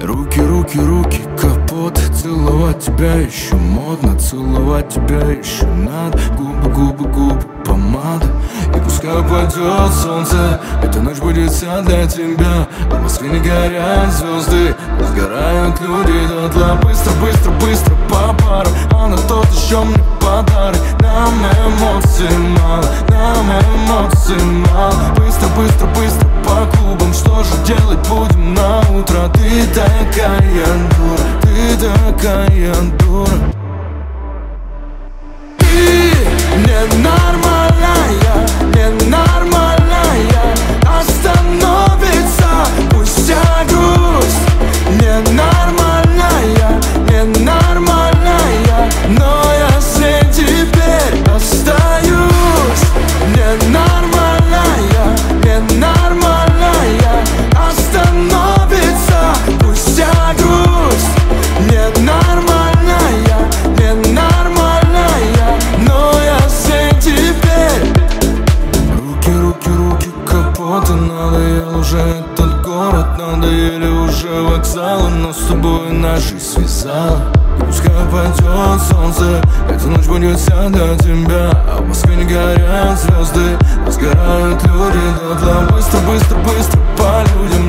Руки, руки, руки, капот. Целовать тебя еще модно, целовать тебя еще надо. Губы, губы, губы, помада. И пускай пойдет солнце, эта ночь будет вся для тебя. В Москве не горят звезды, но сгорают люди дотла. Быстро, быстро, быстро по парам, а на тот еще мне подарок. Нам эмоций мало, нам эмоций мало. Быстро, быстро, быстро по клубам, что же делать будем на утро? Ты такая дура, ты такая дура. Ты ненормальная, ненормальная. Остановится пусть вся грусть. Ненормальная, ненормальная. Но я с ней теперь остаюсь. Ненормальная, ненормальная. Остановится пусть вся грусть. Ненормальная, ненормальная. Но я с ней теперь. Руки, руки, руки, капоты. Надоел уже этот город, надоели уже вокзалы. Но с тобой наши связала. И пускай пойдет солнце, эта ночь будет вся для тебя. А в Москве не горят звезды, но сгорают люди дотла. Быстро, быстро, быстро по людям,